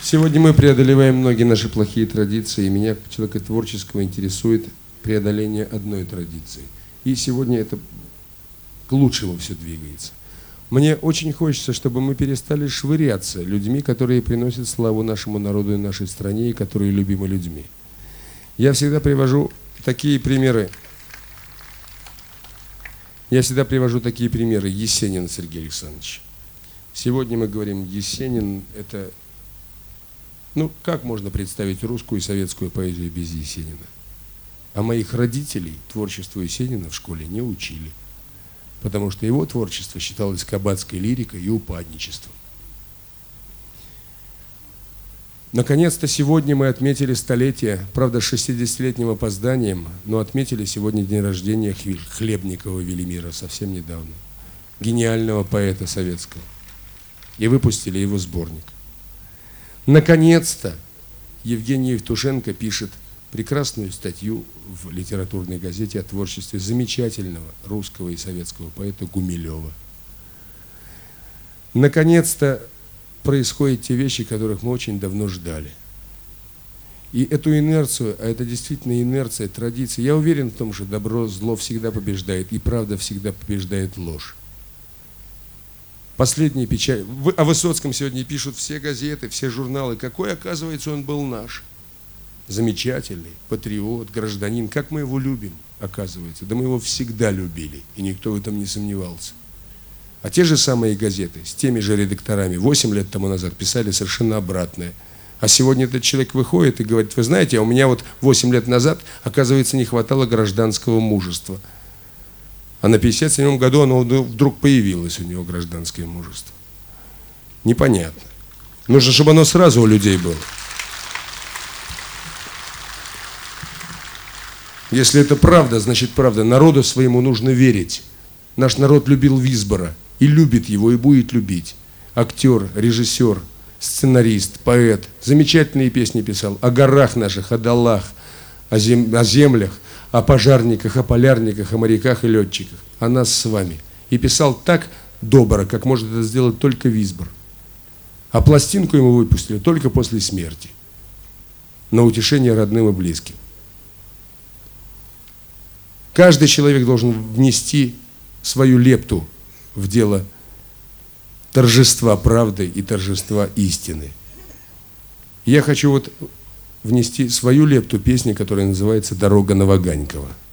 Сегодня мы преодолеваем многие наши плохие традиции, и меня, как человека творческого, интересует преодоление одной традиции. И сегодня это к лучшему все двигается. Мне очень хочется, чтобы мы перестали швыряться людьми, которые приносят славу нашему народу и нашей стране, и которые любимы людьми. Я всегда привожу такие примеры. Есенин Сергей Александрович. Сегодня мы говорим, Есенин – это… Ну, как можно представить русскую и советскую поэзию без Есенина? А моих родителей творчеству Есенина в школе не учили, потому что его творчество считалось кабацкой лирикой и упадничеством. Наконец-то сегодня мы отметили столетие, правда, с 60-летним опозданием, но отметили сегодня день рождения Хлебникова Велимира, совсем недавно, гениального поэта советского, и выпустили его сборник. Наконец-то Евгений Евтушенко пишет прекрасную статью в литературной газете о творчестве замечательного русского и советского поэта Гумилева. Наконец-то происходят те вещи, которых мы очень давно ждали. И эту инерцию, а это действительно инерция, традиция, я уверен в том, что добро, зло всегда побеждает, и правда всегда побеждает ложь. Последняя печать. О Высоцком сегодня пишут все газеты, все журналы. Какой, оказывается, он был наш. Замечательный, патриот, гражданин. Как мы его любим, оказывается. Да мы его всегда любили, и никто в этом не сомневался. А те же самые газеты с теми же редакторами 8 лет тому назад писали совершенно обратное. А сегодня этот человек выходит и говорит: вы знаете, а у меня вот 8 лет назад, оказывается, не хватало гражданского мужества. А на 57-м году оно вдруг появилось у него, гражданское мужество. Непонятно. Нужно, чтобы оно сразу у людей было. Если это правда, значит правда. Народу своему нужно верить. Наш народ любил Висбора и любит его, и будет любить. Актер, режиссер, сценарист, поэт. Замечательные песни писал о горах наших, о долах, о землях, о пожарниках, о полярниках, о моряках и летчиках, о нас с вами. И писал так добро, как может это сделать только Висбор. А пластинку ему выпустили только после смерти, на утешение родным и близким. Каждый человек должен внести свою лепту в дело торжества правды и торжества истины. Я хочу внести свою лепту песни, которая называется «Дорога на Ваганькова».